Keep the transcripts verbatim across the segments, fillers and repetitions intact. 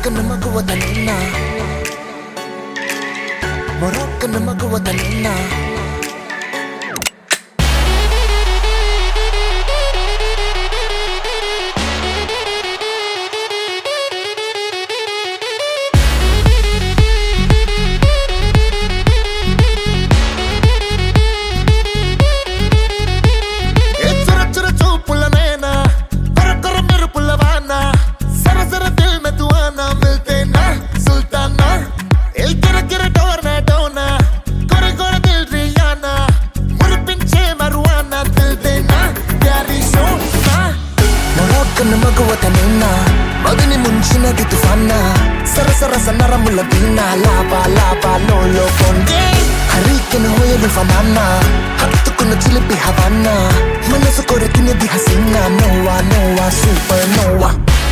Moroccan maguwatanina Moroccan maguwatanina Maguwatanina Magani munchina di tufana Sara sara sanara mula bina Lava lava lolo konde Hariken hoya lufanana Haktukuna chilipi Havana Manasu kore kine di hasina Noah Noah supernova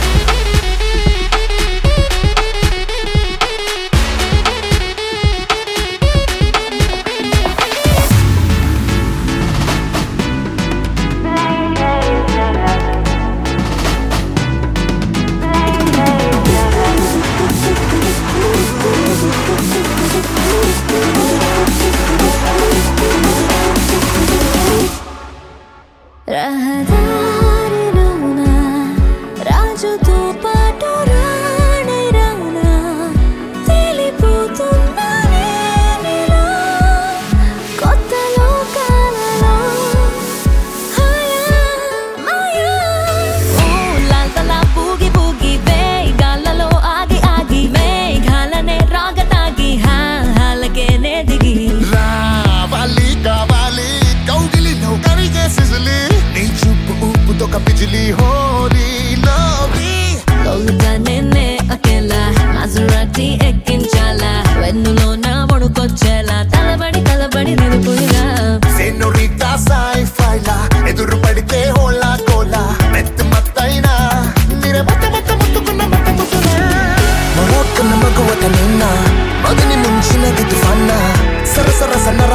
రహదారిలోన రాజుతో పాటు రాణై రానా తేలిపోతున్నానే నీలో కొత్త లోకాలలో హాయా మాయా ఓ లాల్తలా బూగి బూగి వేగాలలో ఆగి ఆగి మేఘాలనే రాగతాగి హా హాలకేనే దిగి రావాలి కావాలి కౌగిలిలో కరిగే సిజలి तो का बिजली हो रही लवी Lola nene akela Maserati ekkinchala Vennulo na vadukochela Talabadi talabadi nirupuyga Senorita sci-fi la eduru padite hola cola met mattaina nire matta matta muttukunna matta muttuna Moroccan maguwatanina Magani munchina di tufana Sara sara sanara